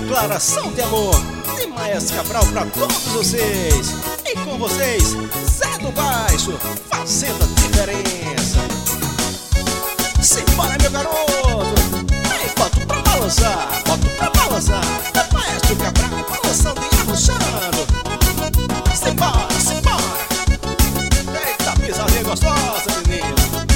Declaração de amor de Maestro Cabral pra todos vocês. E com vocês, Zé do Baixo, fazendo a diferença. Simbora, meu garoto. Aí, boto pra balançar, boto pra balançar. Maestro Cabral balançando e arrochando. Simbora, simbora. Eita, pisadinha gostosa, menino.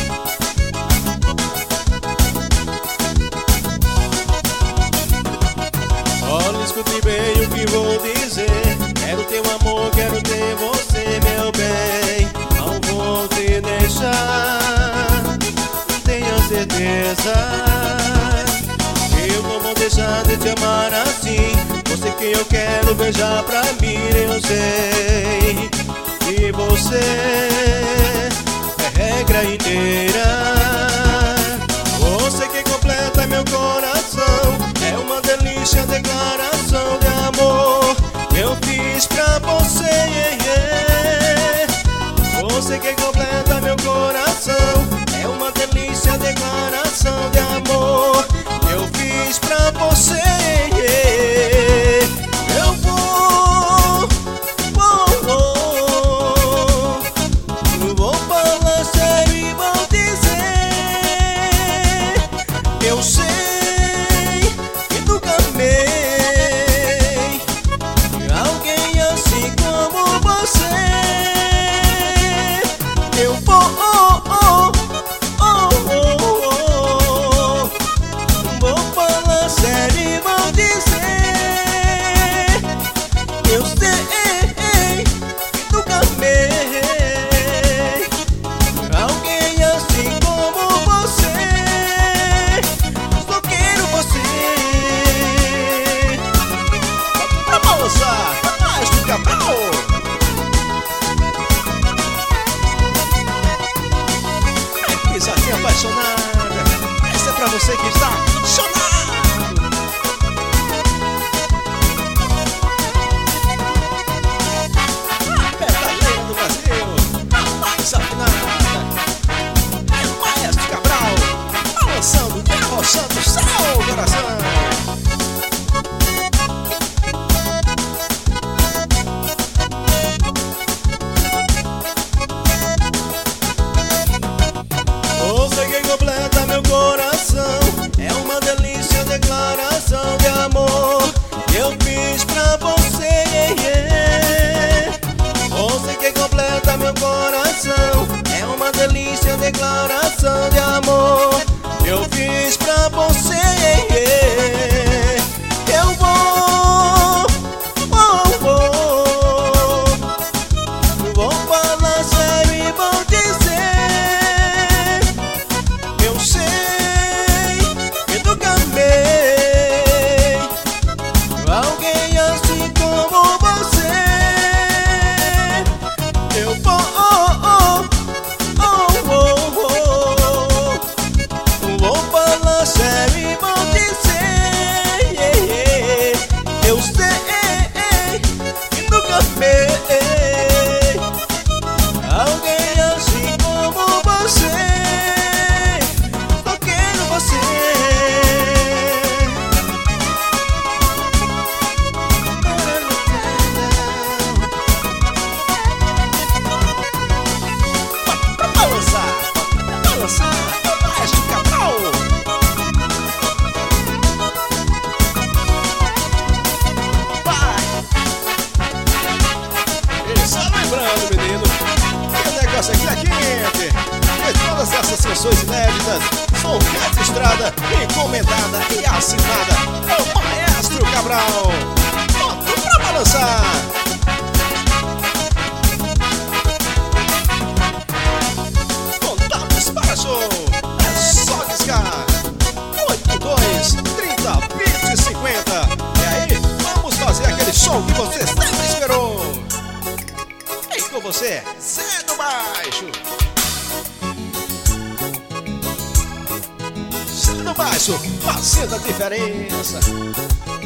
Olha, escute bem o que vou dizer. Quero teu amor, quero ter você, meu bem. Não vou te deixar, tenha certeza. Eu não vou deixar de te amar assim. Você que eu quero beijar pra mim, eu sei. E você é regra inteira. Você que completa meu coração. É uma delícia, declaração de amor que eu fiz pra você, Você que completa meu coração. É uma delícia, declaração de amor que eu fiz pra você, Eu vou falar sério e vou dizer. Eu sei que nunca amei alguém assim como você. Eu vou falar sério e vou dizer. Eu sei que nunca amei alguém assim como você. Só quero você. Pra balançar, Maestro Cabral. Pisadinha apaixonada. Essa é pra você que está chorando. A pedaleira do Brasil, a mais afinada. É o Maestro Cabral, balançando e arrochando o seu coração. Você que completa meu coração. É uma delícia, declaração de amor que eu fiz pra você, Você que completa meu coração. É uma delícia, declaração de amor que eu fiz pra você, Eu vou falar sério e vou dizer. Eu sei que nunca amei alguém assim como você. Eu vou falar sério e vou dizer. Eu sei que nunca amei alguém assim como você. Só quero você. Pra balançar, Maestro Cabral. Vai. E só lembrando, menino, que o negócio aqui é quente. E todas essas sessões inéditas são registradas, encomendada e assinada. É o Maestro Cabral. Bota pra balançar. Contatos para show. É só discar 82302050. E aí, vamos fazer aquele show que você sempre esperou. E com você, Zé do Baixo. Zé do Baixo, fazendo a diferença.